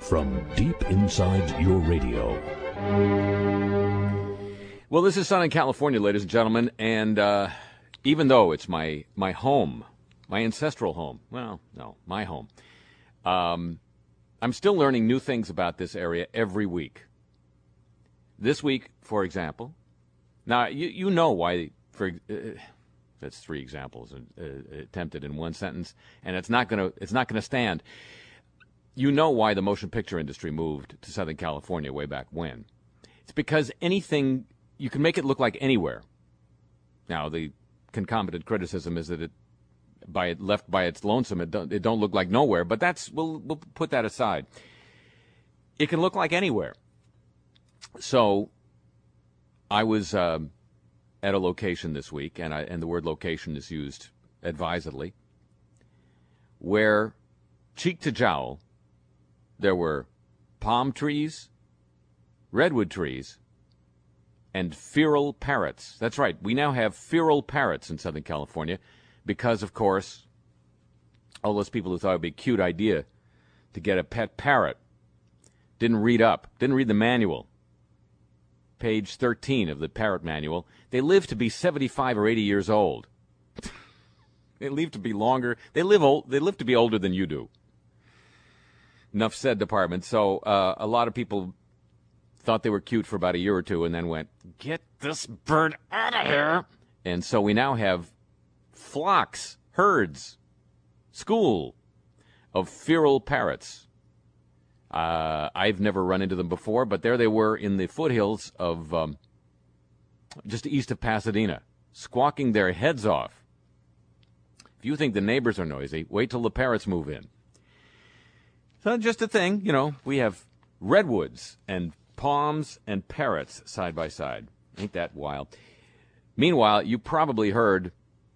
from deep inside your radio. Well, this is Southern California, ladies and gentlemen, and even though it's my home, my ancestral home, well, no, my home, I'm still learning new things about this area every week. This week, for example, now you know why, that's three examples attempted in one sentence, and it's not gonna stand. You know why the motion picture industry moved to Southern California way back when. It's because anything, you can make it look like anywhere. Now, the concomitant criticism is that it, left by its lonesome, it don't look like nowhere, but we'll put that aside. It can look like anywhere. So, I was at a location this week, and the word location is used advisedly, where cheek to jowl, there were palm trees, redwood trees, and feral parrots. That's right, we now have feral parrots in Southern California because, of course, all those people who thought it would be a cute idea to get a pet parrot didn't read the manual. Page 13 of the parrot manual. They live to be 75 or 80 years old. They live to be longer. They live to be older than you do. Enough said, department. So a lot of people thought they were cute for about a year or two and then went, get this bird out of here. And so we now have flocks, herds, school of feral parrots. I've never run into them before, but there they were in the foothills of just east of Pasadena, squawking their heads off. If you think the neighbors are noisy, wait till the parrots move in. So just a thing, we have redwoods and palms and parrots side by side. Ain't that wild? Meanwhile, you probably heard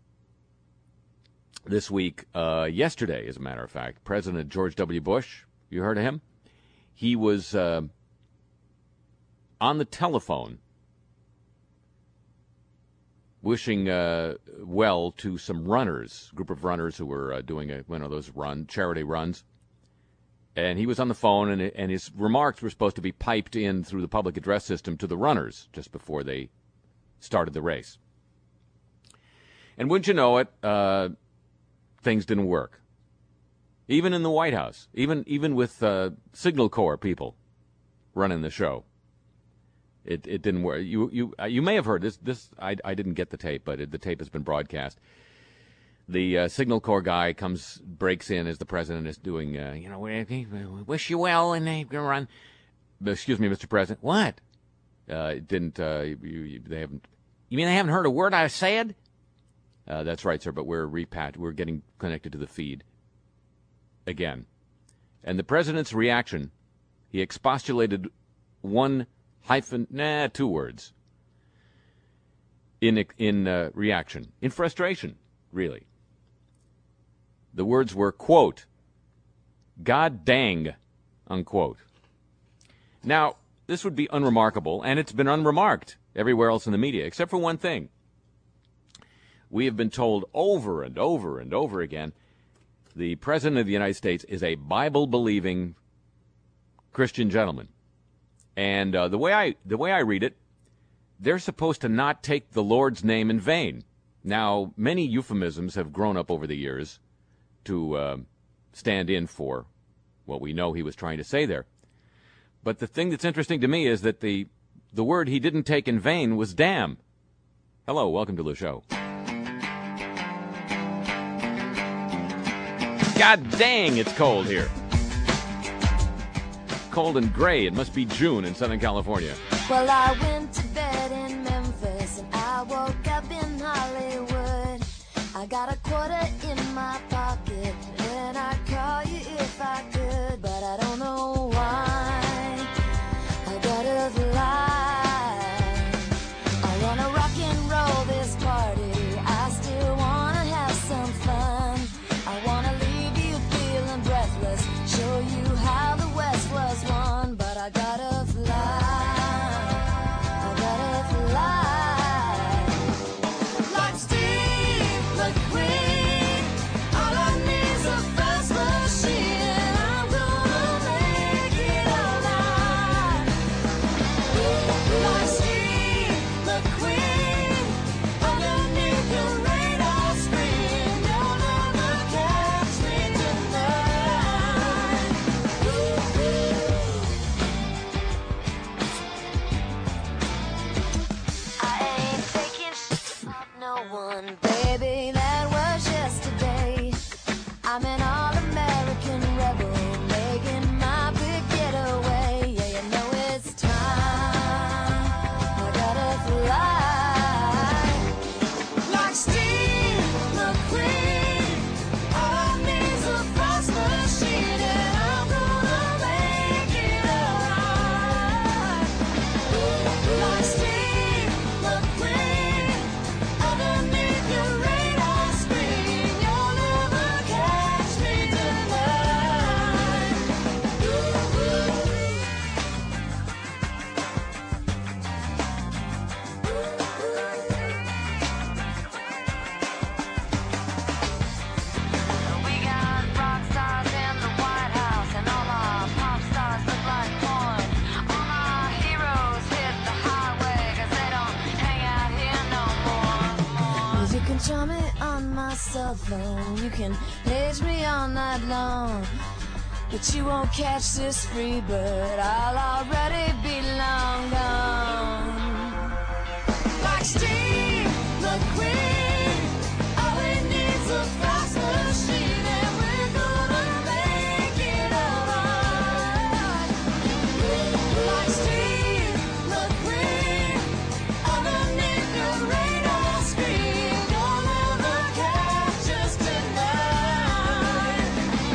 this week, yesterday, as a matter of fact, President George W. Bush, you heard of him? He was on the telephone wishing well to some runners, group of runners who were doing one of those charity runs. And he was on the phone, and his remarks were supposed to be piped in through the public address system to the runners just before they started the race. And wouldn't you know it, things didn't work. Even in the White House, even with Signal Corps people running the show, it didn't work. You may have heard this. I didn't get the tape, but the tape has been broadcast. The Signal Corps guy breaks in as the president is doing, we wish you well, and they're going to run. Excuse me, Mr. President. What? They haven't. You mean they haven't heard a word I said? That's right, sir. But we're getting connected to the feed again, and the president's reaction. He expostulated two words in reaction, in frustration, really. The words were, quote, God dang, unquote. Now, this would be unremarkable, and it's been unremarked everywhere else in the media, except for one thing. We have been told over and over and over again, the President of the United States is a Bible-believing Christian gentleman. And the way I read it, they're supposed to not take the Lord's name in vain. Now, many euphemisms have grown up over the years to stand in for what we know he was trying to say there. But the thing that's interesting to me is that the word he didn't take in vain was damn. Hello, welcome to the show. God dang, it's cold here. Cold and gray. It must be June in Southern California. Well, I went to bed in Memphis and I woke up in Hollywood. I got a quarter in my pocket and I'd call you if I could, but I don't know why I gotta fly. I wanna rock and roll this party. I still wanna have some fun. I wanna leave you feeling breathless, show you how the West was won, but I gotta fly. I gotta fly. Like Steve McQueen, all I need's a fast machine. telephone. You can page me all night long, but you won't catch this free bird. I'll already be long gone. Like Steve McQueen, all we need's a fast machine, and we're gonna make it alright. Like Steve McQueen, underneath your radar screen, you'll never catch us tonight.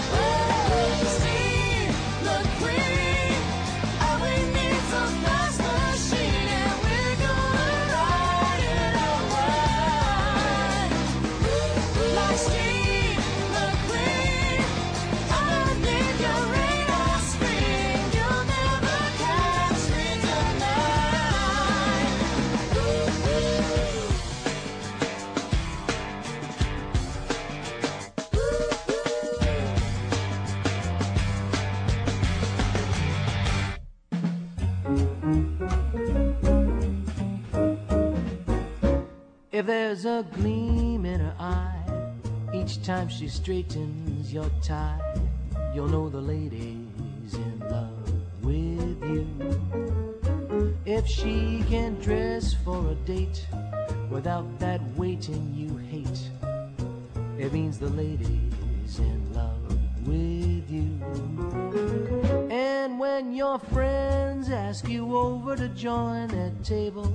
Steve McQueen, all we need's a fast machine, and we're gonna ride it alright. Like Steve McQueen, underneath your radar screen, you'll never catch me tonight. If there's a gleam in her eye each time she straightens your tie, you'll know the lady's in love with you. If she can dress for a date without that waiting you hate, it means the lady's in love with you. And when your friends ask you over to join their table,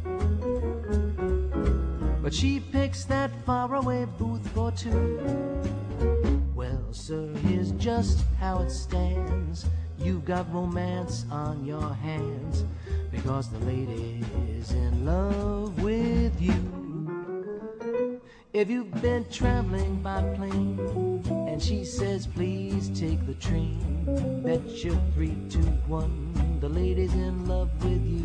but she picks that faraway booth for two, well, sir, here's just how it stands. You've got romance on your hands, because the lady's in love with you. If you've been traveling by plane and she says please take the train, bet you 3, 2, 1, the lady's in love with you.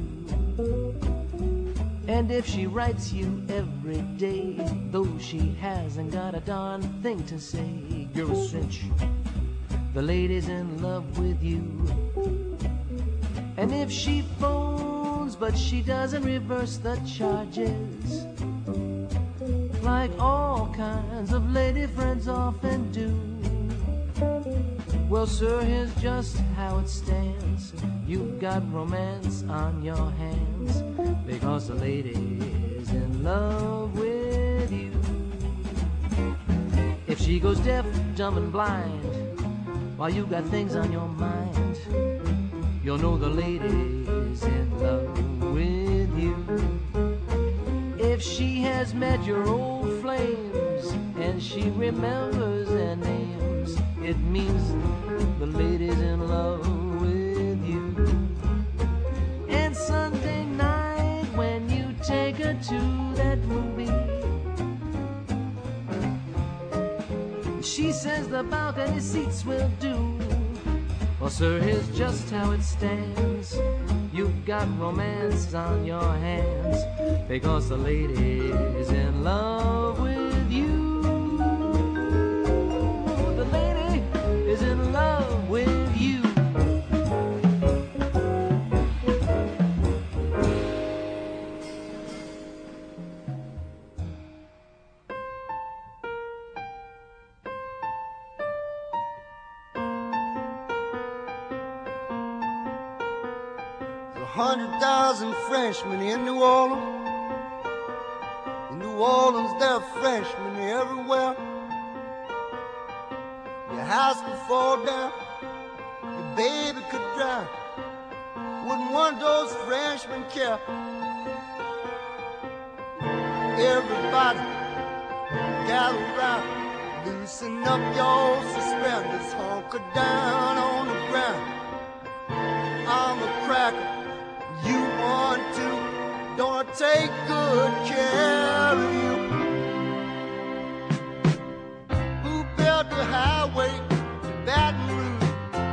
And if she writes you every day, though she hasn't got a darn thing to say, you're a cinch, the lady's in love with you. And if she phones but she doesn't reverse the charges, like all kinds of lady friends often do, well, sir, here's just how it stands. You've got romance on your hands, because the lady's in love with you. If she goes deaf, dumb, and blind while you got things on your mind, you'll know the lady's in love with you. If she has met your old flames and she remembers their names, it means the lady's in love with you. And Sunday night when you take her to that movie, she says the balcony seats will do. Well, sir, here's just how it stands. You've got romance on your hands, because the lady's in love with you. The lady is in love with you. There's 100,000 Frenchmen in New Orleans. In New Orleans, there are Frenchmen everywhere. Your house could fall down, your baby could drown. Wouldn't one of those Frenchmen care? Everybody gather round, loosen up your suspenders, hunker down on the ground. I'm a cracker, you want to, don't I take good care of you? Who built the highway to Baton Rouge?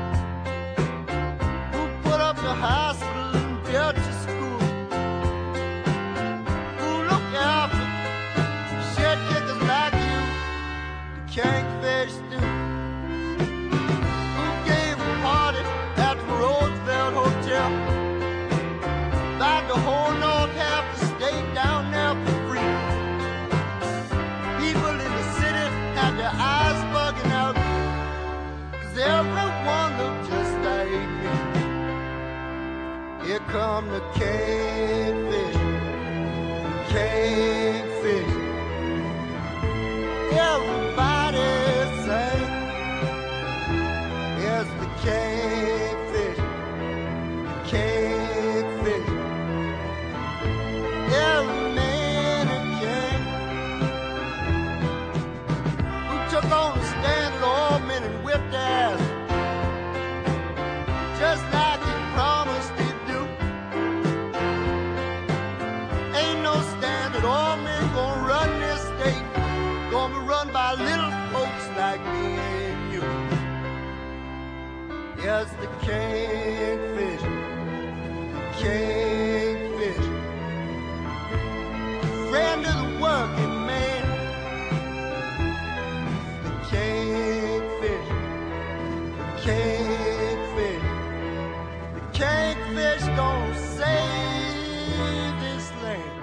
Who put up the hospital and built your school? Who looked after shed kickers like you, the Kingfish do? Who gave a party at the Roosevelt Hotel? Like the whole north half the state down there for free. People in the city come the kingfish, kingfish. Everybody sing, yes, the kingfish, kingfish. Every man a king who took on the stand at all men and whipped ass, just like he promised he'd do. Ain't no stand at all men gonna run this state, gonna be run by little folks like me and you. Yes, the kingfish, kingfish, friend of the working man. The kingfish, the kingfish, the kingfish gonna save this land.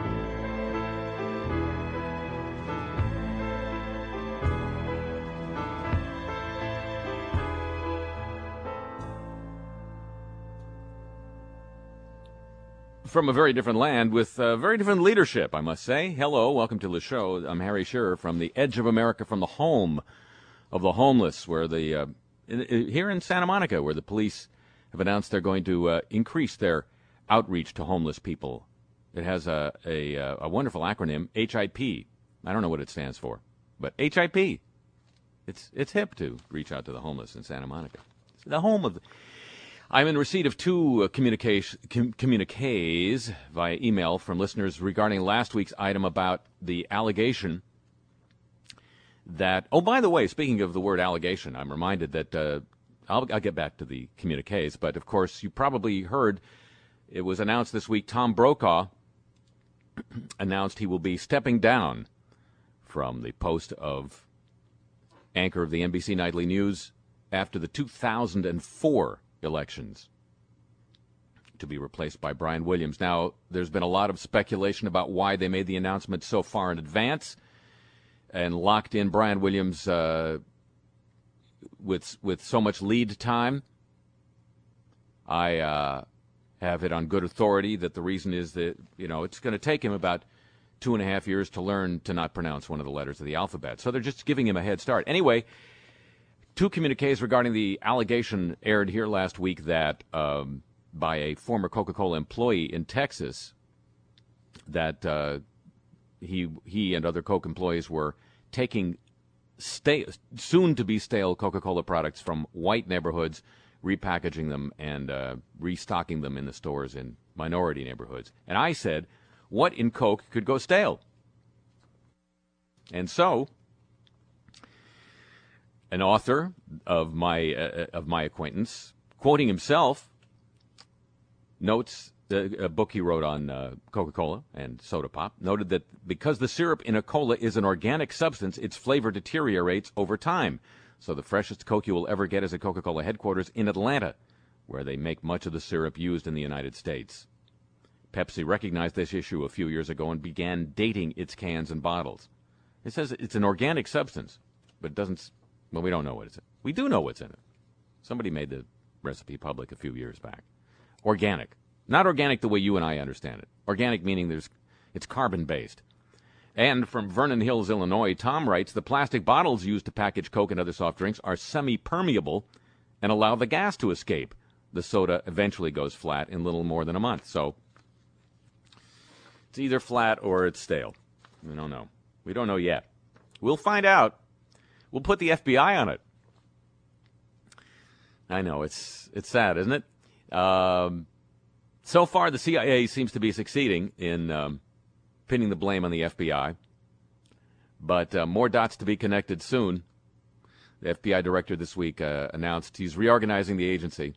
From a very different land with very different leadership, I must say. Hello, welcome to the show. I'm Harry Shearer from the edge of America, from the home of the homeless, where here in Santa Monica, where the police have announced they're going to increase their outreach to homeless people. It has a wonderful acronym, HIP. I don't know what it stands for, but HIP. It's hip to reach out to the homeless in Santa Monica. It's the home of. I'm in receipt of two communiques via email from listeners regarding last week's item about the allegation that, oh, by the way, speaking of the word allegation, I'm reminded that I'll get back to the communiques, but of course you probably heard it was announced this week Tom Brokaw announced he will be stepping down from the post of anchor of the NBC Nightly News after the 2004 elections, to be replaced by Brian Williams. Now, there's been a lot of speculation about why they made the announcement so far in advance and locked in Brian Williams with so much lead time. I have it on good authority that the reason is that, it's going to take him about 2.5 years to learn to not pronounce one of the letters of the alphabet. So they're just giving him a head start. Anyway, two communiques regarding the allegation aired here last week that by a former Coca-Cola employee in Texas that he and other Coke employees were taking soon-to-be stale Coca-Cola products from white neighborhoods, repackaging them and restocking them in the stores in minority neighborhoods. And I said, what in Coke could go stale? And so an author of my acquaintance, quoting himself, notes a book he wrote on Coca-Cola and soda pop, noted that because the syrup in a cola is an organic substance, its flavor deteriorates over time. So the freshest Coke you will ever get is at Coca-Cola headquarters in Atlanta, where they make much of the syrup used in the United States. Pepsi recognized this issue a few years ago and began dating its cans and bottles. It says it's an organic substance, but it doesn't. Well, we don't know what it's in. We do know what's in it. Somebody made the recipe public a few years back. Organic. Not organic the way you and I understand it. Organic meaning it's carbon-based. And from Vernon Hills, Illinois, Tom writes, the plastic bottles used to package Coke and other soft drinks are semi-permeable and allow the gas to escape. The soda eventually goes flat in little more than a month. So it's either flat or it's stale. We don't know. We don't know yet. We'll find out. We'll put the FBI on it. I know, it's sad, isn't it? So far, the CIA seems to be succeeding in pinning the blame on the FBI. But more dots to be connected soon. The FBI director this week announced he's reorganizing the agency.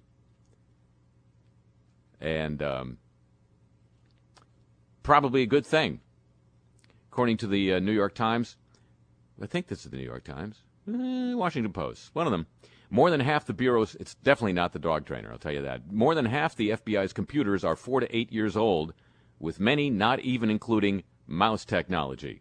And probably a good thing. According to the New York Times, I think this is the New York Times, Washington Post, one of them. More than half the bureau's, it's definitely not the dog trainer, I'll tell you that. More than half the FBI's computers are 4 to 8 years old, with many not even including mouse technology.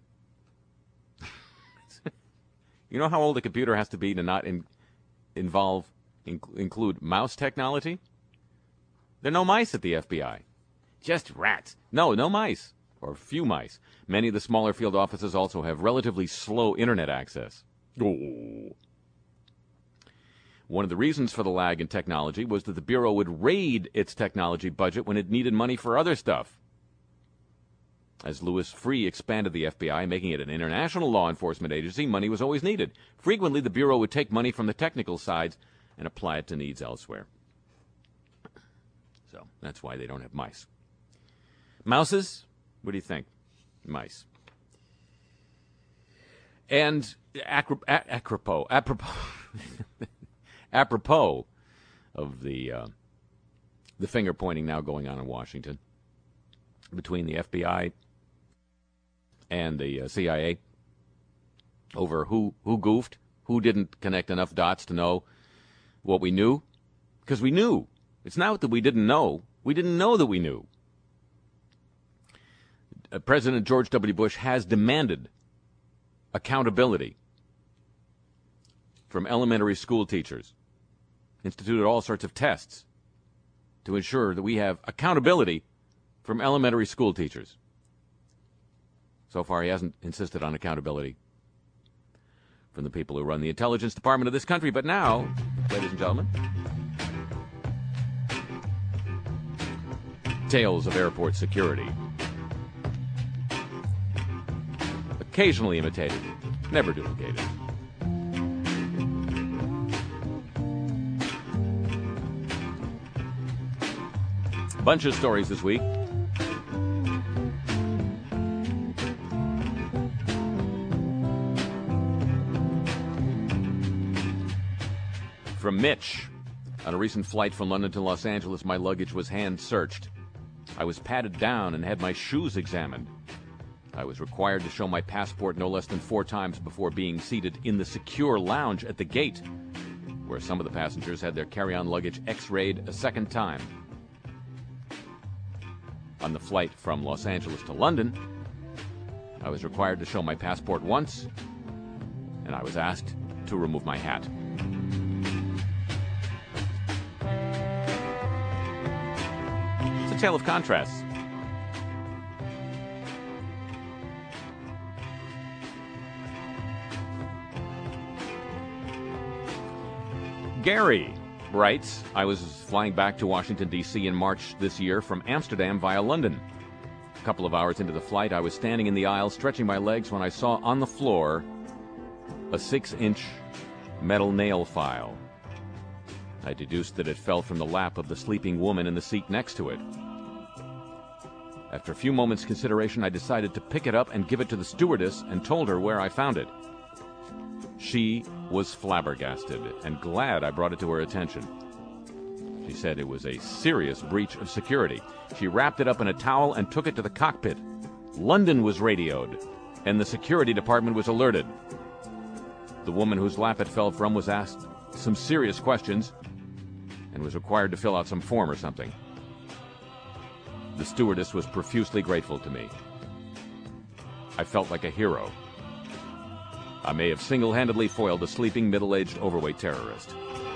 You know how old a computer has to be to not include mouse technology? There are no mice at the FBI. Just rats. No mice, or few mice. Many of the smaller field offices also have relatively slow internet access. Oh. One of the reasons for the lag in technology was that the Bureau would raid its technology budget when it needed money for other stuff. As Louis Freeh expanded the FBI, making it an international law enforcement agency, money was always needed. Frequently, the Bureau would take money from the technical sides and apply it to needs elsewhere. So that's why they don't have mice. Mouses? What do you think? Mice. And apropos of the finger pointing now going on in Washington between the FBI and the CIA over who goofed, who didn't connect enough dots to know what we knew, because we knew. It's not that we didn't know. We didn't know that we knew. President George W. Bush has demanded accountability from elementary school teachers, instituted all sorts of tests to ensure that we have accountability from elementary school teachers. So far, he hasn't insisted on accountability from the people who run the intelligence department of this country. But now, ladies and gentlemen, tales of airport security. Occasionally imitated, never duplicated. Bunch of stories this week. From Mitch. On a recent flight from London to Los Angeles, my luggage was hand-searched. I was patted down and had my shoes examined. I was required to show my passport no less than 4 times before being seated in the secure lounge at the gate, where some of the passengers had their carry-on luggage x-rayed a second time. On the flight from Los Angeles to London, I was required to show my passport once, and I was asked to remove my hat. It's a tale of contrasts. Gary writes, I was flying back to Washington, D.C. in March this year from Amsterdam via London. A couple of hours into the flight, I was standing in the aisle stretching my legs when I saw on the floor a 6-inch metal nail file. I deduced that it fell from the lap of the sleeping woman in the seat next to it. After a few moments' consideration, I decided to pick it up and give it to the stewardess and told her where I found it. She was flabbergasted and glad I brought it to her attention. She said it was a serious breach of security. She wrapped it up in a towel and took it to the cockpit. London was radioed, and the security department was alerted. The woman whose lap it fell from was asked some serious questions and was required to fill out some form or something. The stewardess was profusely grateful to me. I felt like a hero. I may have single-handedly foiled a sleeping, middle-aged, overweight terrorist.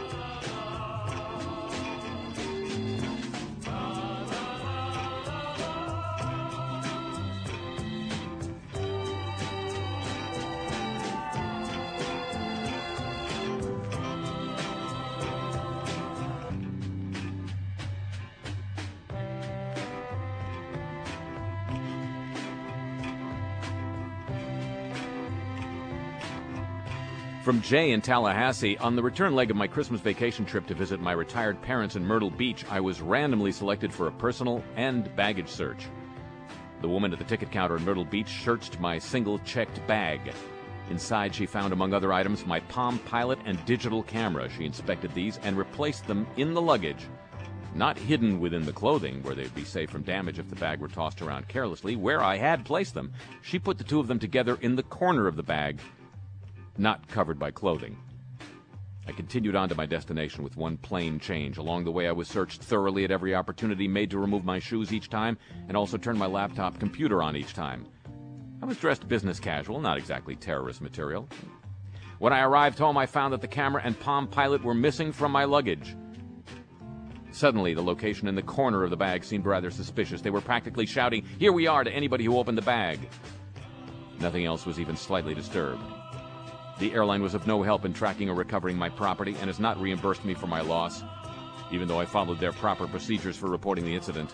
From Jay in Tallahassee, on the return leg of my Christmas vacation trip to visit my retired parents in Myrtle Beach, I was randomly selected for a personal and baggage search. The woman at the ticket counter in Myrtle Beach searched my single-checked bag. Inside, she found, among other items, my Palm Pilot and digital camera. She inspected these and replaced them in the luggage, not hidden within the clothing, where they'd be safe from damage if the bag were tossed around carelessly, where I had placed them. She put the two of them together in the corner of the bag, not covered by clothing. I continued on to my destination with one plain change. Along the way, I was searched thoroughly at every opportunity, made to remove my shoes each time, and also turned my laptop computer on each time. I was dressed business casual, not exactly terrorist material. When I arrived home, I found that the camera and Palm Pilot were missing from my luggage. Suddenly, the location in the corner of the bag seemed rather suspicious. They were practically shouting, "Here we are," to anybody who opened the bag. Nothing else was even slightly disturbed. The airline was of no help in tracking or recovering my property and has not reimbursed me for my loss, even though I followed their proper procedures for reporting the incident.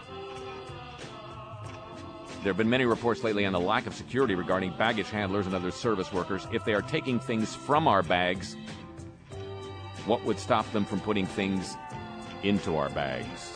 There have been many reports lately on the lack of security regarding baggage handlers and other service workers. If they are taking things from our bags, what would stop them from putting things into our bags?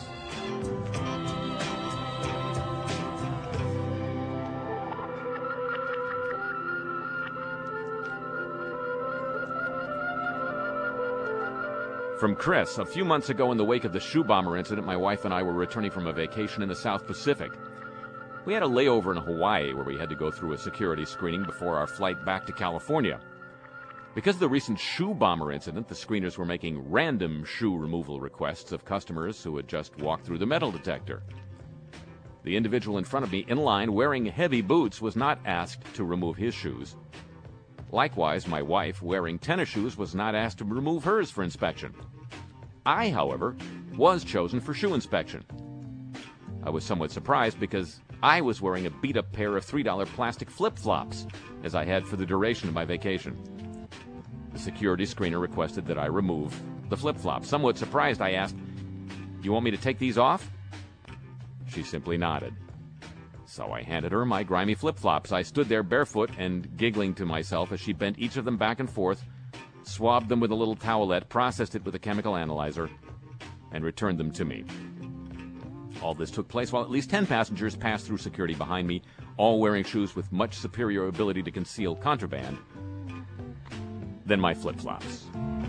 From Chris, a few months ago in the wake of the shoe bomber incident, my wife and I were returning from a vacation in the South Pacific. We had a layover in Hawaii where we had to go through a security screening before our flight back to California. Because of the recent shoe bomber incident, the screeners were making random shoe removal requests of customers who had just walked through the metal detector. The individual in front of me in line wearing heavy boots was not asked to remove his shoes. Likewise, my wife, wearing tennis shoes, was not asked to remove hers for inspection. I, however, was chosen for shoe inspection. I was somewhat surprised because I was wearing a beat-up pair of $3 plastic flip-flops, as I had for the duration of my vacation. The security screener requested that I remove the flip-flops. Somewhat surprised, I asked, "You want me to take these off?" She simply nodded. So I handed her my grimy flip-flops. I stood there barefoot and giggling to myself as she bent each of them back and forth, swabbed them with a little towelette, processed it with a chemical analyzer, and returned them to me. All this took place while at least 10 passengers passed through security behind me, all wearing shoes with much superior ability to conceal contraband than my flip-flops.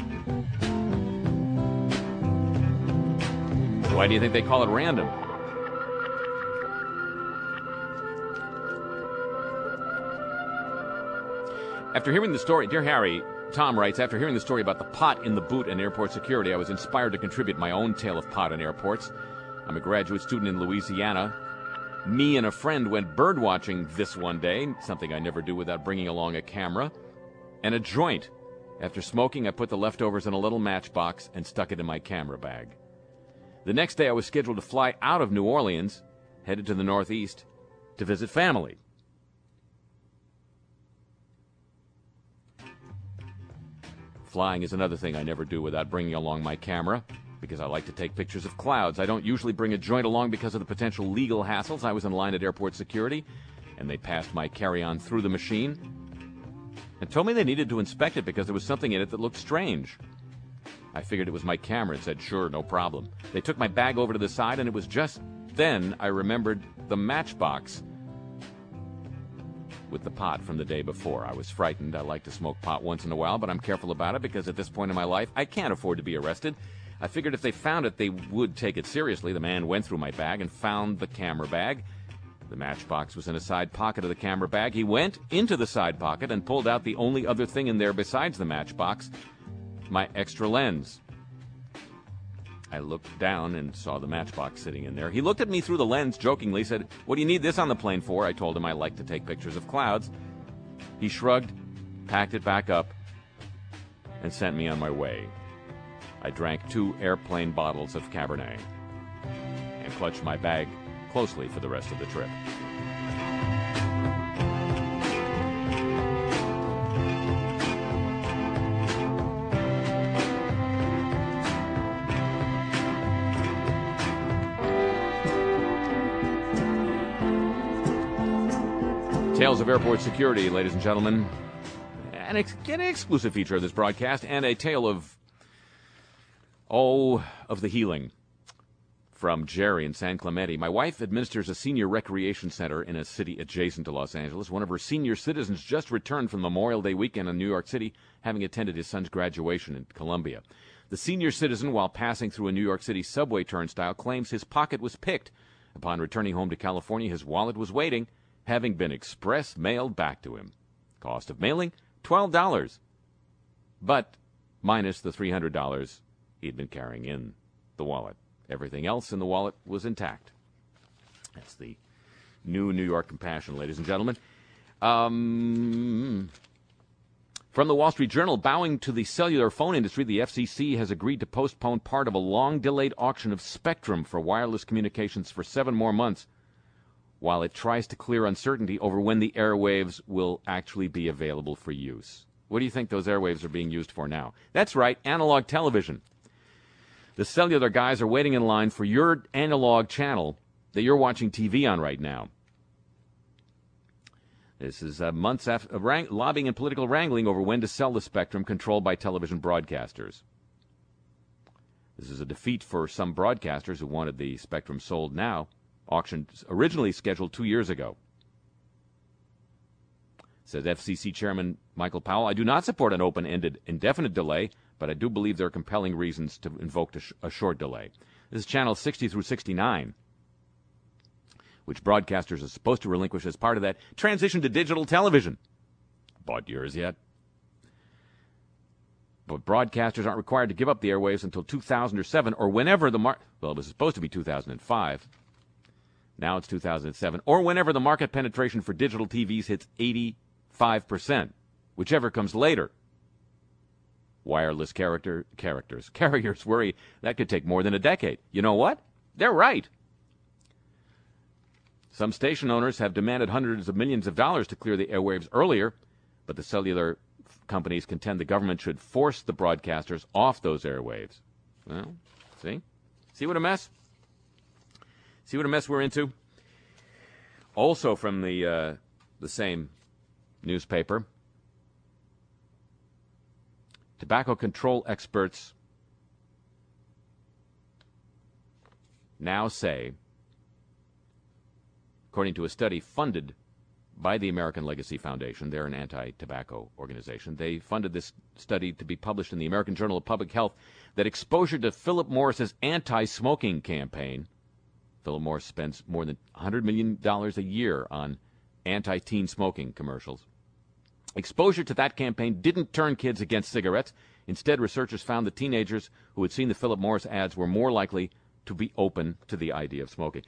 Why do you think they call it random? After hearing the story, dear Harry, Tom writes, after hearing the story about the pot in the boot in airport security, I was inspired to contribute my own tale of pot in airports. I'm a graduate student in Louisiana. Me and a friend went bird watching this one day, something I never do without bringing along a camera, and a joint. After smoking, I put the leftovers in a little matchbox and stuck it in my camera bag. The next day, I was scheduled to fly out of New Orleans, headed to the Northeast, to visit family. Flying is another thing I never do without bringing along my camera, because I like to take pictures of clouds. I don't usually bring a joint along because of the potential legal hassles. I was in line at airport security, and they passed my carry-on through the machine and told me they needed to inspect it because there was something in it that looked strange. I figured it was my camera and said, sure, no problem. They took my bag over to the side, and it was just then I remembered the matchbox with the pot from the day before. I was frightened. I like to smoke pot once in a while, but I'm careful about it because at this point in my life, I can't afford to be arrested. I figured if they found it, they would take it seriously. The man went through my bag and found the camera bag. The matchbox was in a side pocket of the camera bag. He went into the side pocket and pulled out the only other thing in there besides the matchbox, my extra lens. I looked down and saw the matchbox sitting in there. He looked at me through the lens, jokingly, said, "What do you need this on the plane for?" I told him I like to take pictures of clouds. He shrugged, packed it back up, and sent me on my way. I drank 2 airplane bottles of Cabernet and clutched my bag closely for the rest of the trip. Tales of Airport Security, ladies and gentlemen. An exclusive feature of this broadcast, and a tale of the healing from Jerry in San Clemente. My wife administers a senior recreation center in a city adjacent to Los Angeles. One of her senior citizens just returned from Memorial Day weekend in New York City, having attended his son's graduation in Columbia. The senior citizen, while passing through a New York City subway turnstile, claims his pocket was picked. Upon returning home to California, his wallet was waiting, having been express mailed back to him. Cost of mailing, $12, but minus the $300 he'd been carrying in the wallet. Everything else in the wallet was intact. That's the new New York compassion, ladies and gentlemen. From the Wall Street Journal, bowing to the cellular phone industry, the FCC has agreed to postpone part of a long-delayed auction of spectrum for wireless communications for 7 more months, while it tries to clear uncertainty over when the airwaves will actually be available for use. What do you think those airwaves are being used for now? That's right, analog television. The cellular guys are waiting in line for your analog channel that you're watching TV on right now. This is months after lobbying and political wrangling over when to sell the spectrum controlled by television broadcasters. This is a defeat for some broadcasters who wanted the spectrum sold now. Auction originally scheduled 2 years ago. Says FCC Chairman Michael Powell, I do not support an open-ended, indefinite delay, but I do believe there are compelling reasons to invoke a short delay. This is channel 60 through 69, which broadcasters are supposed to relinquish as part of that transition to digital television. Bought yours yet? But broadcasters aren't required to give up the airwaves until 2007 or whenever the well, it was supposed to be 2005. Now it's 2007. Or whenever the market penetration for digital TVs hits 85%, whichever comes later. Wireless carriers worry that could take more than a decade. You know what? They're right. Some station owners have demanded hundreds of millions of dollars to clear the airwaves earlier, but the cellular companies contend the government should force the broadcasters off those airwaves. Well, see what a mess? See what a mess we're into? Also from the same newspaper, tobacco control experts now say, according to a study funded by the American Legacy Foundation, they're an anti-tobacco organization, they funded this study to be published in the American Journal of Public Health, that exposure to Philip Morris's anti-smoking campaign, Philip Morris spends more than $100 million a year on anti-teen smoking commercials. Exposure to that campaign didn't turn kids against cigarettes. Instead, researchers found that teenagers who had seen the Philip Morris ads were more likely to be open to the idea of smoking.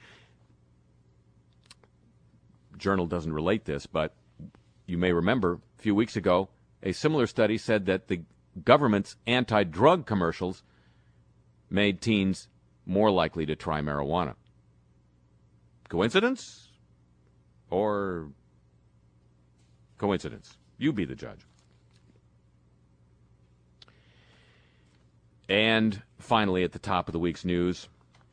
Journal doesn't relate this, but you may remember a few weeks ago, a similar study said that the government's anti-drug commercials made teens more likely to try marijuana. Coincidence? Or coincidence? You be the judge. And finally, at the top of the week's news,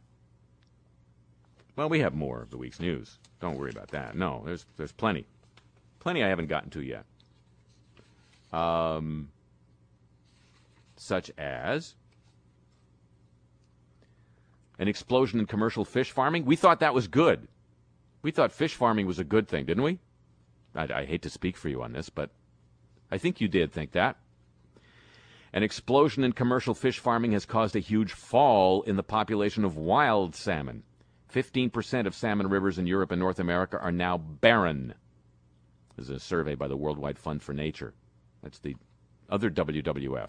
well, we have more of the week's news. Don't worry about that. No, there's plenty. Plenty I haven't gotten to yet. Such as an explosion in commercial fish farming. We thought that was good. We thought fish farming was a good thing, didn't we? I hate to speak for you on this, but I think you did think that. An explosion in commercial fish farming has caused a huge fall in the population of wild salmon. 15% of salmon rivers in Europe and North America are now barren. This is a survey by the Worldwide Fund for Nature. That's the other WWF.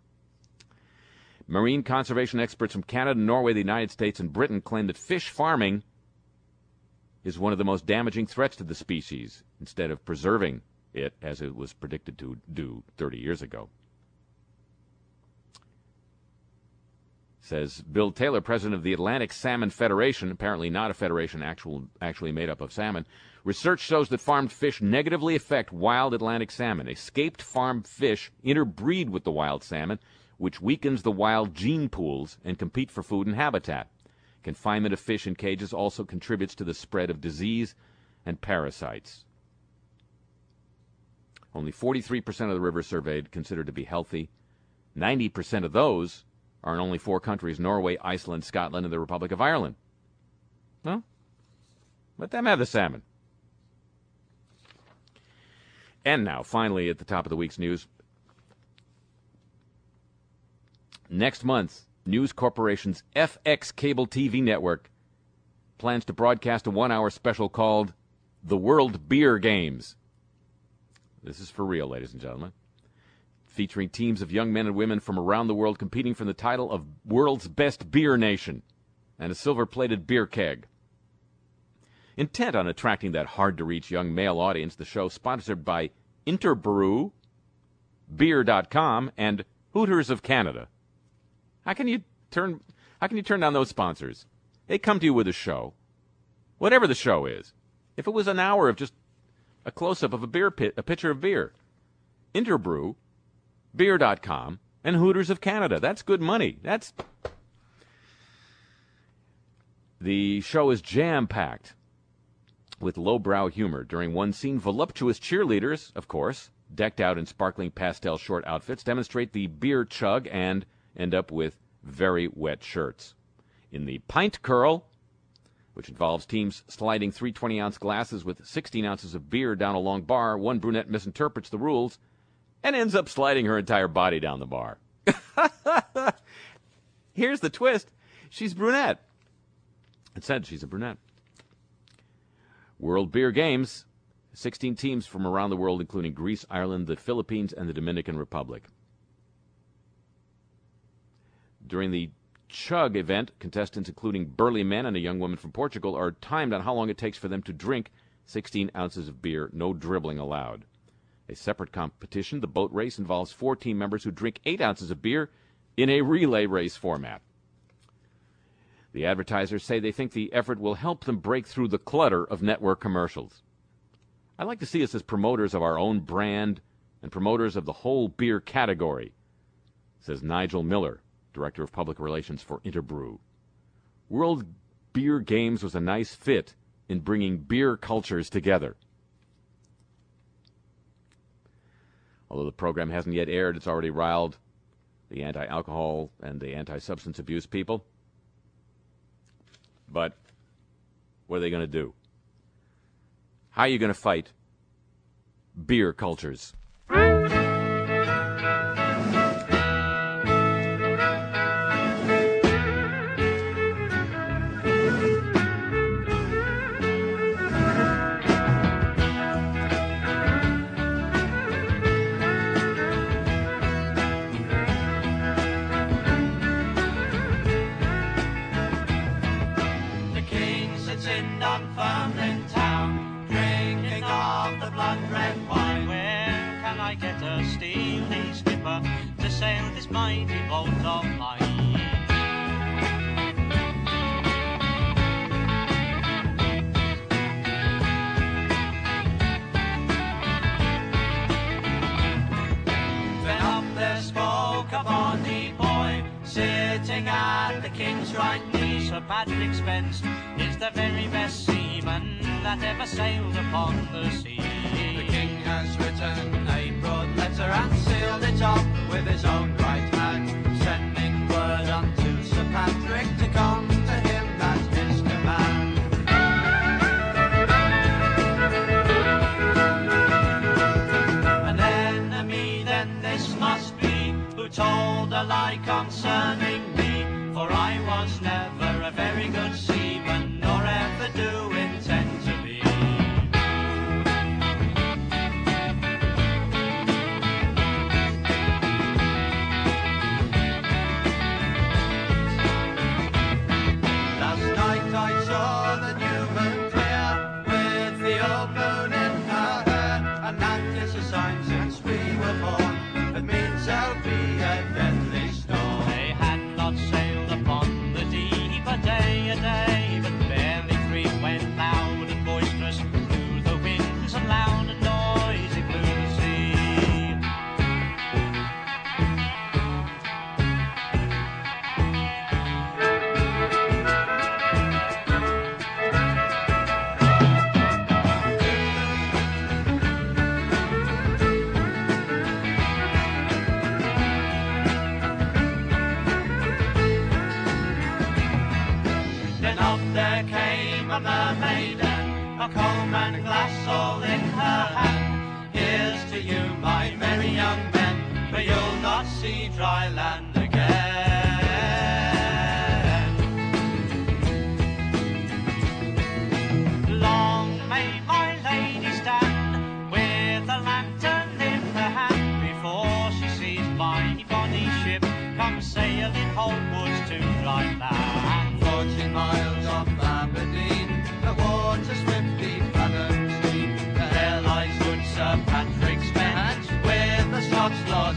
Marine conservation experts from Canada, Norway, the United States, and Britain claim that fish farming is one of the most damaging threats to the species, instead of preserving it as it was predicted to do 30 years ago. Says Bill Taylor, president of the Atlantic Salmon Federation, apparently not a federation actually made up of salmon. Research shows that farmed fish negatively affect wild Atlantic salmon. Escaped farmed fish interbreed with the wild salmon, which weakens the wild gene pools and compete for food and habitat. Confinement of fish in cages also contributes to the spread of disease and parasites. Only 43% of the rivers surveyed considered to be healthy. 90% of those are in only 4 countries: Norway, Iceland, Scotland, and the Republic of Ireland. Well, let them have the salmon. And now, finally, at the top of the week's news. Next month, News Corporation's FX cable TV network plans to broadcast a 1-hour special called The World Beer Games. This is for real, ladies and gentlemen. Featuring teams of young men and women from around the world competing for the title of World's Best Beer Nation and a silver-plated beer keg. Intent on attracting that hard-to-reach young male audience, the show, sponsored by Interbrew, Beer.com, and Hooters of Canada. How can you turn down those sponsors? They come to you with a show, whatever the show is. If it was an hour of just a close-up of a pitcher of beer, Interbrew, Beer.com, and Hooters of Canada. That's good money. The show is jam-packed with lowbrow humor. During one scene, voluptuous cheerleaders, of course, decked out in sparkling pastel short outfits, demonstrate the beer chug and end up with very wet shirts. In the pint curl, which involves teams sliding 3 20-ounce glasses with 16 ounces of beer down a long bar, one brunette misinterprets the rules and ends up sliding her entire body down the bar. Here's the twist. She's brunette. It said she's a brunette. World Beer Games. 16 teams from around the world, including Greece, Ireland, the Philippines, and the Dominican Republic. During the Chug event, contestants, including burly men and a young woman from Portugal, are timed on how long it takes for them to drink 16 ounces of beer, no dribbling allowed. A separate competition, the boat race, involves 4 team members who drink 8 ounces of beer in a relay race format. The advertisers say they think the effort will help them break through the clutter of network commercials. I like to see us as promoters of our own brand and promoters of the whole beer category, says Nigel Miller, Director of Public Relations for Interbrew. World Beer Games was a nice fit in bringing beer cultures together. Although the program hasn't yet aired, it's already riled the anti-alcohol and the anti-substance abuse people. But what are they going to do? How are you going to fight beer cultures? Mighty boat of mine. Then up there spoke a bonny boy, sitting at the king's right knee. Sir Patrick Spence is the very best seaman that ever sailed upon the sea. The king has written a broad letter and sealed it up with his own right hand, sending word unto Sir Patrick to come to him at his command. An enemy then this must be, who told a lie concerning me, for I was never a very good seaman, nor ever do intend to be. Dry land again. Long may my lady stand with a lantern in her hand before she sees my bonny ship come sailing homewards to dry land. 14 miles off Aberdeen, the water swiftly fathoms deep. There lies good Sir Patrick Spence with the Scots Lord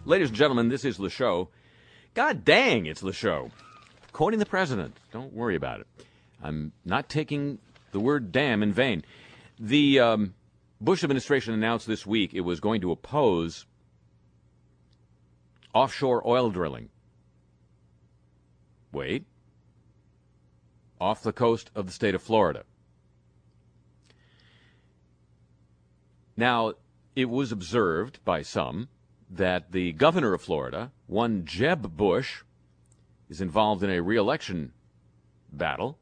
Ladies and gentlemen, this is the show. God dang, it's the show. Quoting the president. Don't worry about it. I'm not taking the word damn in vain. The Bush administration announced this week it was going to oppose offshore oil drilling. Wait. Off the coast of the state of Florida. Now, it was observed by some that the governor of Florida, one Jeb Bush, is involved in a re-election battle,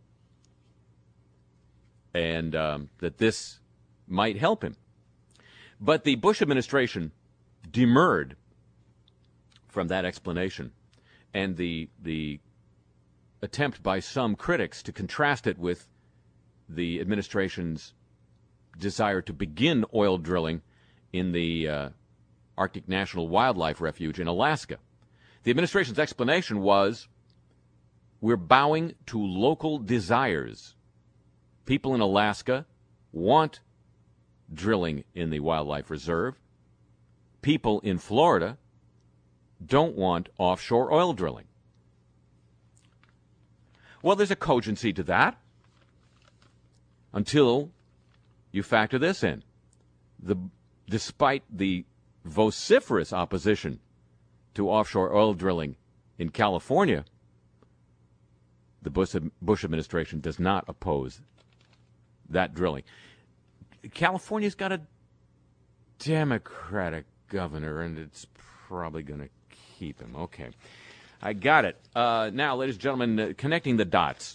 and that this might help him. But the Bush administration demurred from that explanation, and the attempt by some critics to contrast it with the administration's desire to begin oil drilling in the Arctic National Wildlife Refuge in Alaska. The administration's explanation was, we're bowing to local desires. People in Alaska want drilling in the wildlife reserve. People in Florida don't want offshore oil drilling. Well, there's a cogency to that until you factor this in. Despite the vociferous opposition to offshore oil drilling in California, the Bush administration does not oppose that drilling. California's got a Democratic governor, and it's probably going to keep him. Okay, I got it. Now, ladies and gentlemen, connecting the dots.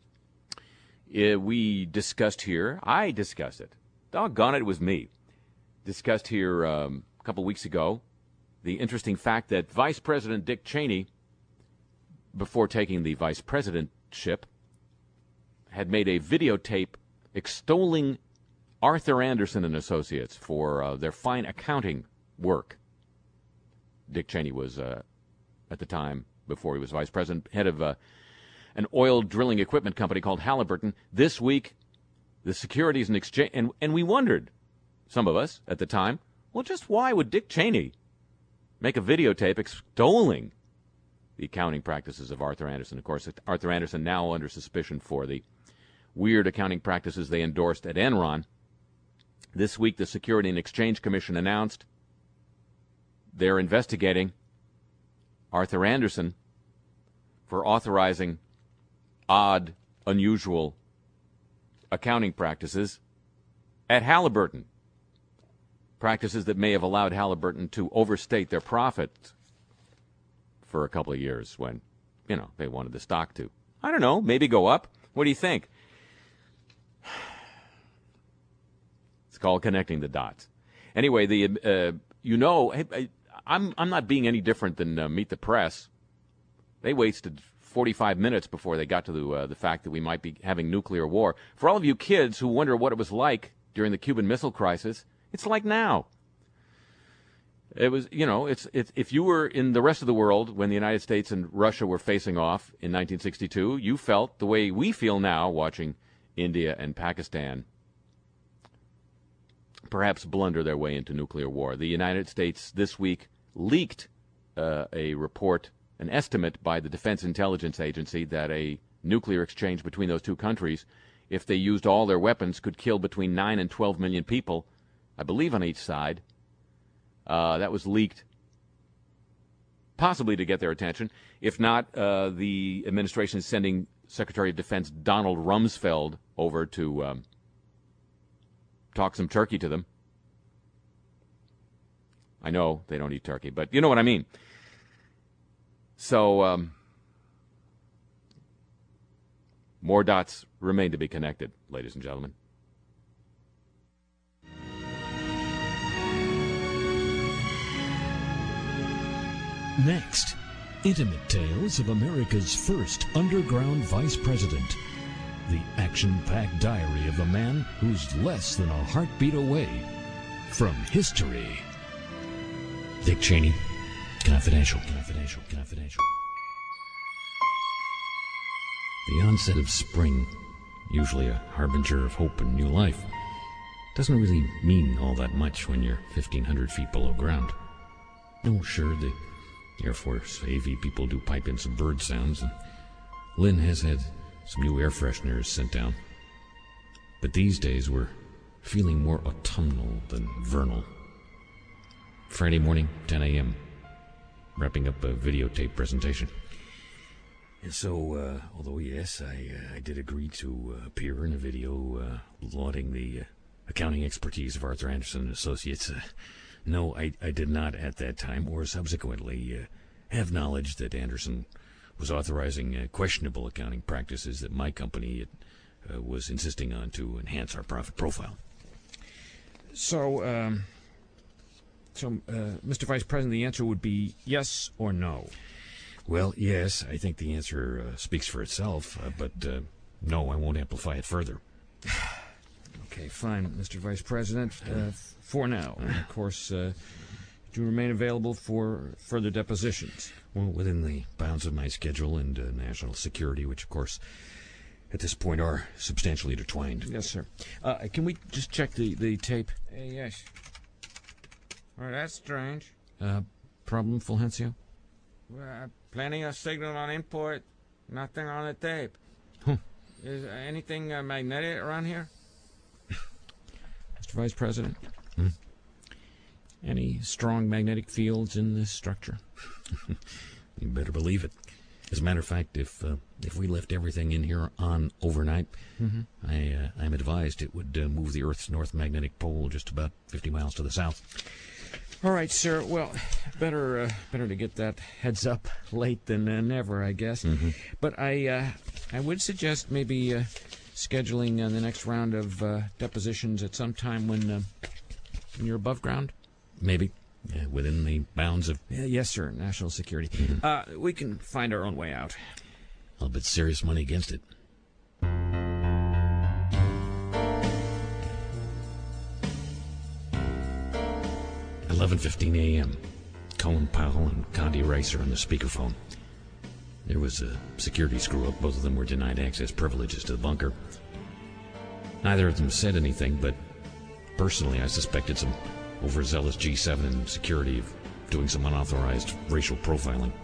We discussed here, I discussed it. Doggone it, it was me. Discussed here a couple weeks ago the interesting fact that Vice President Dick Cheney, before taking the vice presidentship, had made a videotape extolling Arthur Andersen and Associates for their fine accounting work. Dick Cheney was, at the time, before he was vice president, head of an oil drilling equipment company called Halliburton. This week, the Securities and Exchange, and we wondered, some of us at the time, well, just why would Dick Cheney make a videotape extolling the accounting practices of Arthur Andersen? Of course, Arthur Andersen now under suspicion for the weird accounting practices they endorsed at Enron. This week, the Securities and Exchange Commission announced they're investigating Arthur Andersen for authorizing odd, unusual accounting practices at Halliburton. Practices that may have allowed Halliburton to overstate their profit for a couple of years when, they wanted the stock to, I don't know, maybe go up. What do you think? It's called connecting the dots. Anyway, I'm not being any different than Meet the Press. They wasted 45 minutes before they got to the fact that we might be having nuclear war. For all of you kids who wonder what it was like during the Cuban Missile Crisis, it's like now. It was, it's if you were in the rest of the world when the United States and Russia were facing off in 1962, you felt the way we feel now watching India and Pakistan perhaps blunder their way into nuclear war. The United States this week leaked a report, an estimate by the Defense Intelligence Agency that a nuclear exchange between those two countries, if they used all their weapons, could kill between 9 and 12 million people, I believe on each side. That was leaked possibly to get their attention. If not, the administration is sending Secretary of Defense Donald Rumsfeld over to talk some turkey to them. I know they don't eat turkey, but you know what I mean. So, more dots remain to be connected, ladies and gentlemen. Next, intimate tales of America's first underground vice president. The action-packed diary of a man who's less than a heartbeat away from history. Dick Cheney, Confidential. The onset of spring, usually a harbinger of hope and new life, doesn't really mean all that much when you're 1,500 feet below ground. Oh, sure, the Air Force AV people do pipe in some bird sounds, and Lynn has had some new air fresheners sent down. But these days we're feeling more autumnal than vernal. Friday morning, 10 a.m., wrapping up a videotape presentation. And so, although yes, I did agree to appear in a video lauding the accounting expertise of Arthur Anderson and Associates, no, I did not at that time or subsequently have knowledge that Anderson was authorizing questionable accounting practices that my company was insisting on to enhance our profit profile. So, Mr. Vice President, the answer would be yes or no. Well, yes, I think the answer speaks for itself, but no, I won't amplify it further. Okay, fine, Mr. Vice President. For now, of course, do you remain available for further depositions? Well, within the bounds of my schedule and national security, which, of course, at this point are substantially intertwined. Yes, sir. Can we just check the tape? Yes. Well, that's strange. Problem, Fulgencio? Plenty of signal on import, nothing on the tape. Huh. Is anything magnetic around here? Mr. Vice President? Any strong magnetic fields in this structure? You better believe it. As a matter of fact, if we left everything in here on overnight, I'm advised it would move the Earth's north magnetic pole just about 50 miles to the south. All right, sir. Well, better to get that heads up late than never, I guess. But I would suggest maybe scheduling the next round of depositions at some time when you're above ground. Maybe. Within the bounds of... yes, sir, national security. We can find our own way out. I'll bet serious money against it. 11:15 a.m. Colin Powell and Condi Rice are on the speakerphone. There was a security screw-up. Both of them were denied access privileges to the bunker. Neither of them said anything, but personally I suspected some overzealous G7 in security of doing some unauthorized racial profiling.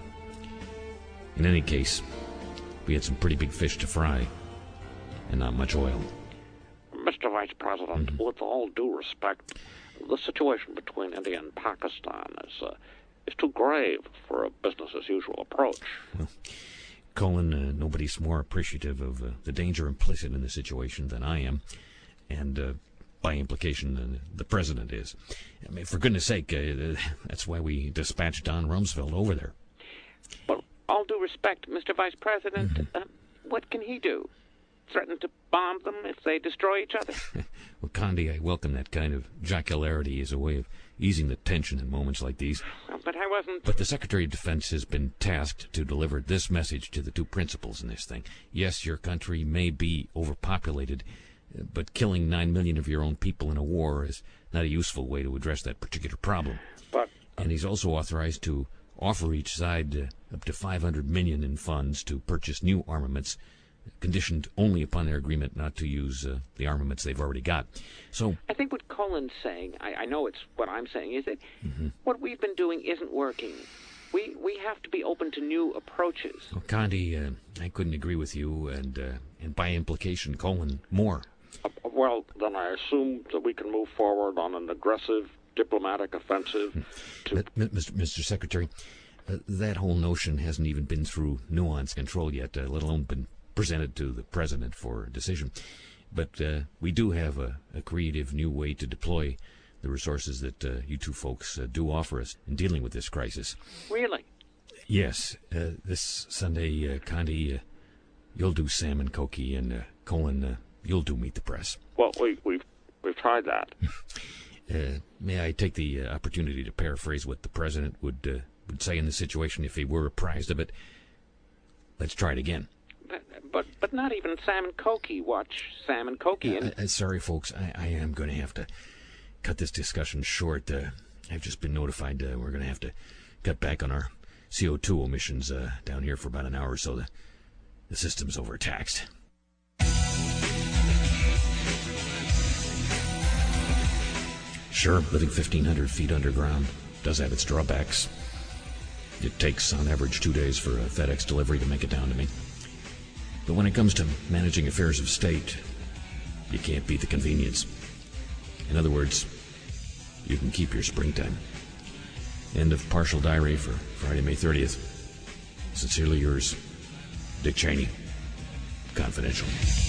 In any case, we had some pretty big fish to fry, and not much oil. Mr. Vice President, with all due respect, the situation between India and Pakistan is too grave for a business-as-usual approach. Well, Colin, nobody's more appreciative of the danger implicit in the situation than I am, and by implication, the President is. I mean, for goodness sake, that's why we dispatched Don Rumsfeld over there. Well, all due respect, Mr. Vice President, what can he do? Threaten to bomb them if they destroy each other? Well, Condi, I welcome that kind of jocularity as a way of easing the tension in moments like these. But I wasn't... But the Secretary of Defense has been tasked to deliver this message to the two principals in this thing. Yes, your country may be overpopulated, but killing 9 million of your own people in a war is not a useful way to address that particular problem. But... And he's also authorized to offer each side up to $500 million in funds to purchase new armaments, conditioned only upon their agreement not to use the armaments they've already got. So I think what Colin's saying, I know it's what I'm saying, is that what we've been doing isn't working. We have to be open to new approaches. Well, Condi, I couldn't agree with you, and by implication, Colin, more. Well, then I assume that we can move forward on an aggressive diplomatic offensive to... Mr. Secretary, that whole notion hasn't even been through nuance control yet, let alone been presented to the President for a decision. But we do have a creative new way to deploy the resources that you two folks do offer us in dealing with this crisis. Really? Yes. This Sunday, Condi, you'll do Sam and Koki, and Colin, you'll do Meet the Press. Well, we've tried that. May I take the opportunity to paraphrase what the President would say in the situation if he were apprised of it? Let's try it again. But not even Sam and Koki watch Sam and Koki. Sorry, folks. I am going to have to cut this discussion short. I've just been notified we're going to have to cut back on our CO2 emissions down here for about an hour or so. The system's overtaxed. Sure, living 1,500 feet underground does have its drawbacks. It takes, on average, 2 days for a FedEx delivery to make it down to me. But when it comes to managing affairs of state, you can't beat the convenience. In other words, you can keep your springtime. End of partial diary for Friday, May 30th. Sincerely yours, Dick Cheney. Confidential.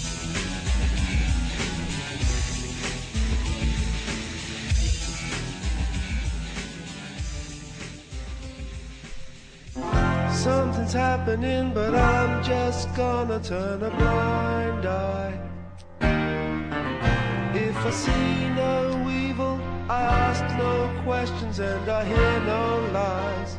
Something's happening, but I'm just gonna turn a blind eye. If I see no evil, I ask no questions and I hear no lies.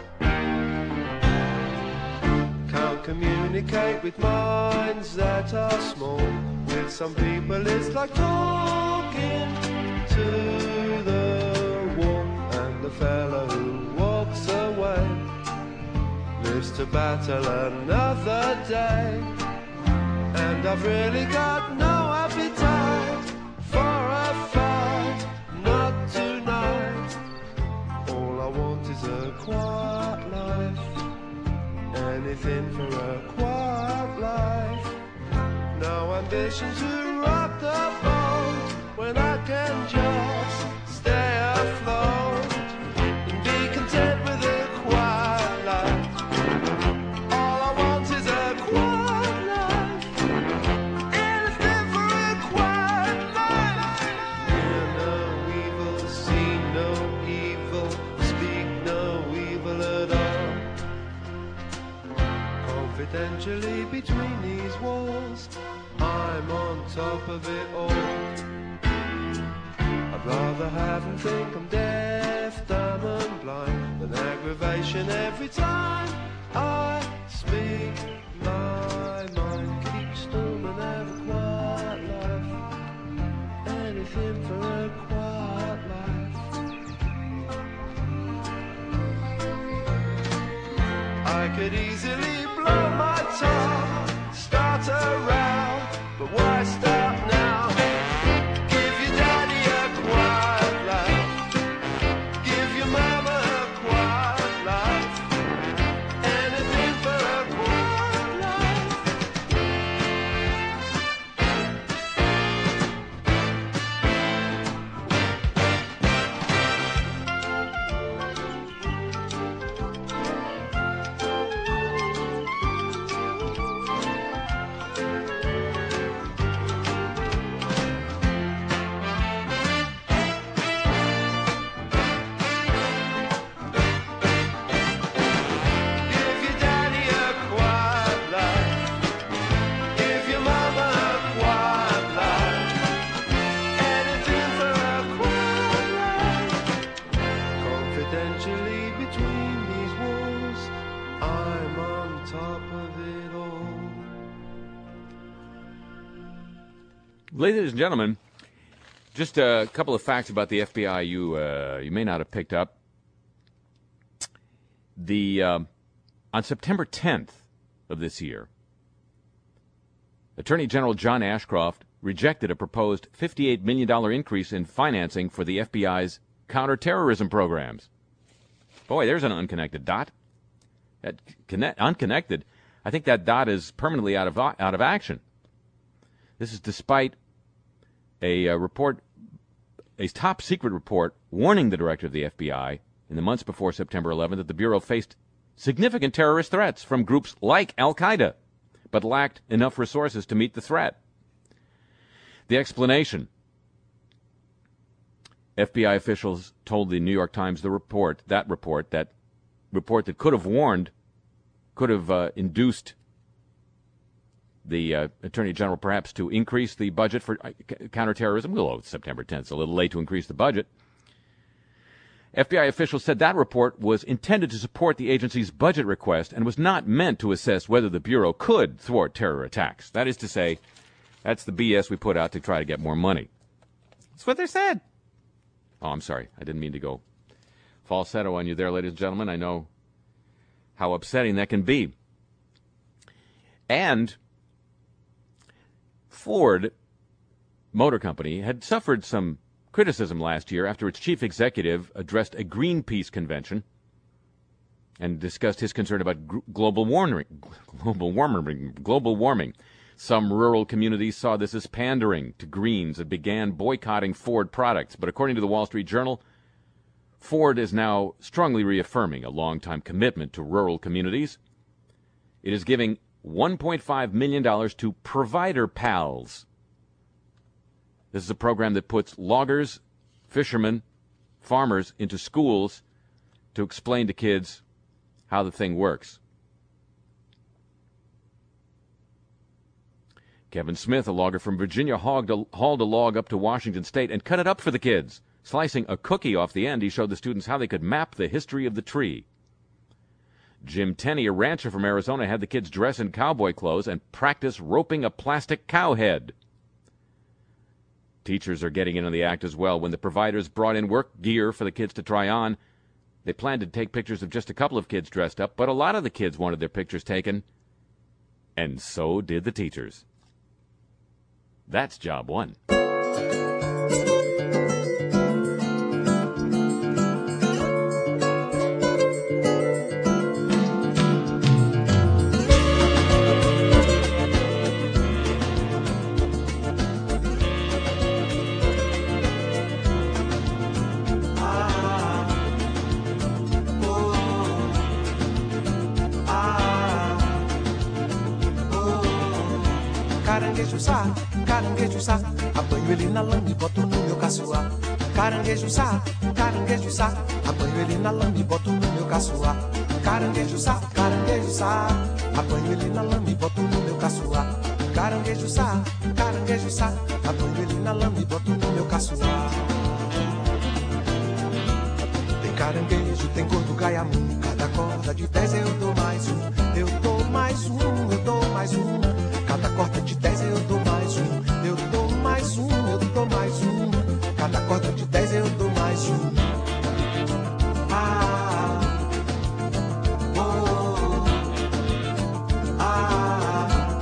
Can't communicate with minds that are small. With some people it's like talking to the wall. And the fellow who walks away lives to battle another day. And I've really got no appetite for a fight, not tonight. All I want is a quiet life. Anything for a quiet life. No ambition to rock the boat when I can just stay afloat and be content with a quiet life. All I want is a quiet life. Anything for a quiet life. Hear no evil, see no evil, speak no evil at all. Confidentially between these walls, I'm on top of it all. I'd rather have them think I'm deaf, dumb and blind than aggravation every time I speak my mind. Keep still and have a quiet life. Anything for a quiet life. I could easily blow my top, start around, but why stop now? Give your daddy a quiet life, give your mama a quiet life, anything for a quiet life. Give your daddy a quiet life, give your mama a quiet life, anything for a quiet life. Confidentially between these walls, I'm on top of it all. Ladies and gentlemen, just a couple of facts about the FBI you may not have picked up. On September 10th of this year, Attorney General John Ashcroft rejected a proposed $58 million increase in financing for the FBI's counterterrorism programs. Boy, there's an unconnected dot. Unconnected. I think that dot is permanently out of action. This is despite a top secret report warning the director of the FBI in the months before September 11th that the Bureau faced significant terrorist threats from groups like Al-Qaeda, but lacked enough resources to meet the threat. The explanation: FBI officials told the New York Times that could have induced the Attorney General perhaps to increase the budget for counterterrorism. Well, it's September 10th. It's a little late to increase the budget. FBI officials said that report was intended to support the agency's budget request and was not meant to assess whether the Bureau could thwart terror attacks. That is to say, that's the BS we put out to try to get more money. That's what they said. Oh, I'm sorry. I didn't mean to go falsetto on you there, ladies and gentlemen. I know how upsetting that can be. And Ford Motor Company had suffered some criticism last year after its chief executive addressed a Greenpeace convention and discussed his concern about global warming. Some rural communities saw this as pandering to Greens and began boycotting Ford products. But according to the Wall Street Journal, Ford is now strongly reaffirming a longtime commitment to rural communities. It is giving $1.5 million to Provider Pals. This is a program that puts loggers, fishermen, farmers into schools to explain to kids how the thing works. Kevin Smith, a logger from Virginia, hauled a log up to Washington State and cut it up for the kids. Slicing a cookie off the end, he showed the students how they could map the history of the tree. Jim Tenney, a rancher from Arizona, had the kids dress in cowboy clothes and practice roping a plastic cow head. Teachers are getting in on the act as well. When the providers brought in work gear for the kids to try on, they planned to take pictures of just a couple of kids dressed up, but a lot of the kids wanted their pictures taken, and so did the teachers. That's job one. Caranguejo sá, apanho ele na lama e boto no meu caçoar. Caranguejo sá, apanho ele na lama e boto no meu caçoar. Caranguejo sá, apanho ele na lama e boto no meu caçoar. Caranguejo sá, apanho ele na lama e boto no meu caçoar. Tem caranguejo, tem gordo, gaiamu, cada corda de 10 eu dou mais um. Eu dou mais um, eu dou mais um. Cada corda de 10 eu dou mais um. Eu dou mais um, eu dou mais um. Cada corda de 10 eu dou mais um. Ah, oh, ah,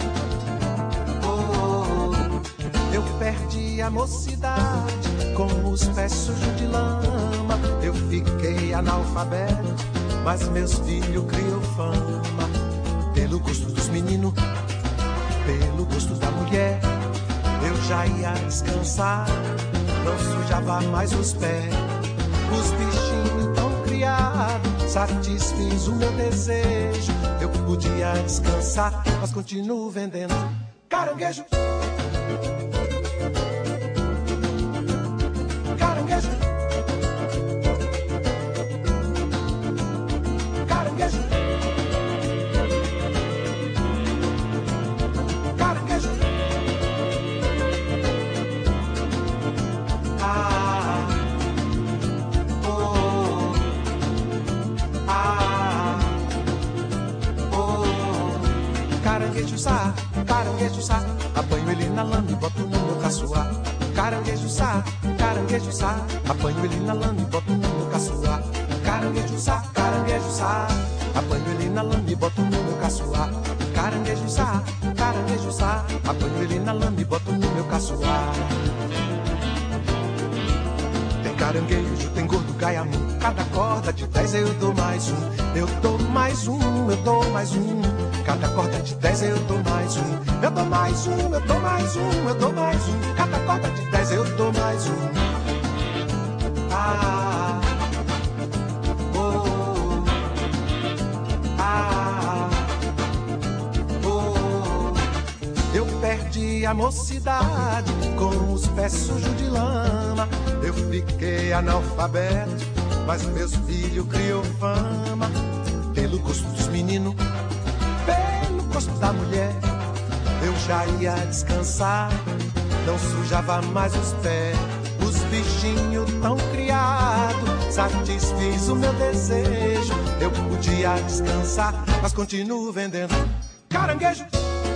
oh. Eu perdi a mocidade com os pés sujos de lama. Eu fiquei analfabeto, mas meus filhos criam fama. Pelo gosto dos meninos, pelo gosto da mulher, eu já ia descansar, não sujava mais os pés. Os bichinhos tão criados, satisfiz o meu desejo. Eu podia descansar, mas continuo vendendo caranguejo. Caranguejo. Caranguejo. Caranguejo sá, apanho ele na lama e boto no meu caçoar. Caranguejo sá, apanho ele na lama e boto no meu caçoar. Caranguejo sá, apanho ele na lama e boto no meu caçoar. Caranguejo sá, apanho ele na lama e boto no meu caçoar. Tem caranguejo, tem gordo, gaiamu, cada corda de 10 eu dou mais um. Eu dou mais um, eu dou mais um. Cada corda de 10 eu dou mais um. Eu dou mais um, eu dou mais um, eu dou mais um. Cada corda de 10 eu dou mais um. Ah, oh, ah, oh. Eu perdi a mocidade com os pés sujos de lama. Eu fiquei analfabeto, mas meus filhos criam fama. Pelo gosto dos meninos, pelo gosto da mulher, eu já ia descansar, não sujava mais os pés. Os bichinhos tão criados, satisfiz o meu desejo. Eu podia descansar, mas continuo vendendo caranguejo.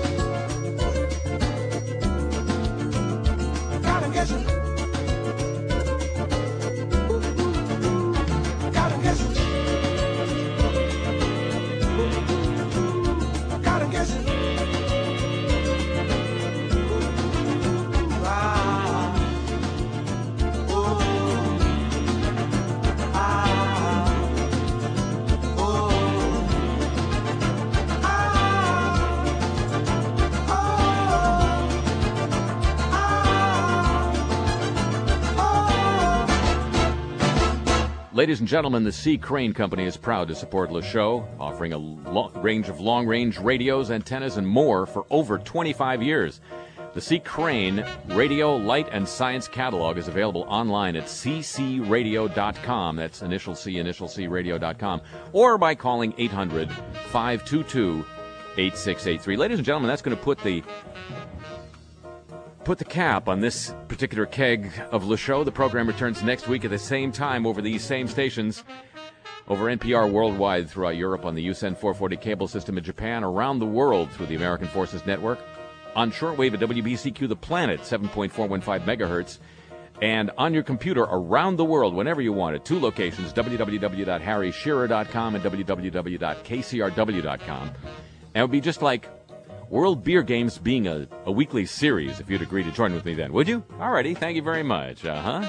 Caranguejo. Oh, Ladies and gentlemen, the C. Crane Company is proud to support Le Show, offering a range of long-range radios, antennas, and more for over 25 years. The C. Crane Radio, Light, and Science catalog is available online at ccradio.com. That's initial C, radio.com. Or by calling 800-522-8683. Ladies and gentlemen, that's going to put the cap on this particular keg of Le Show. The program returns next week at the same time over these same stations, over NPR worldwide throughout Europe on the USEN 440 cable system in Japan, around the world through the American Forces Network, on shortwave at WBCQ The Planet, 7.415 megahertz, and on your computer around the world whenever you want it. 2 locations, www.harryshearer.com and www.kcrw.com. And it would be just like World Beer Games being a weekly series if you'd agree to join with me then, would you? Alrighty, thank you very much.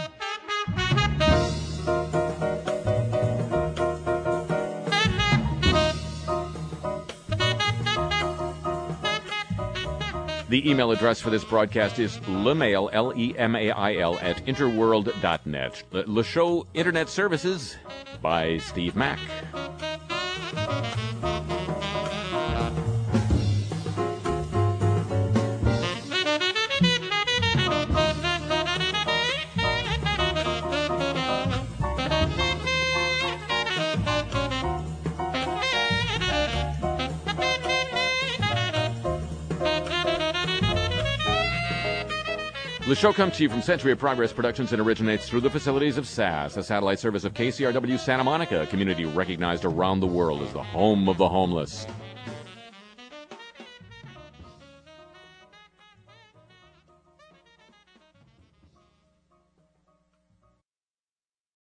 The email address for this broadcast is lemail, L-E-M-A-I-L, at interworld.net. Le Show Internet Services by Steve Mack. The show comes to you from Century of Progress Productions and originates through the facilities of SAS, a satellite service of KCRW Santa Monica, a community recognized around the world as the home of the homeless.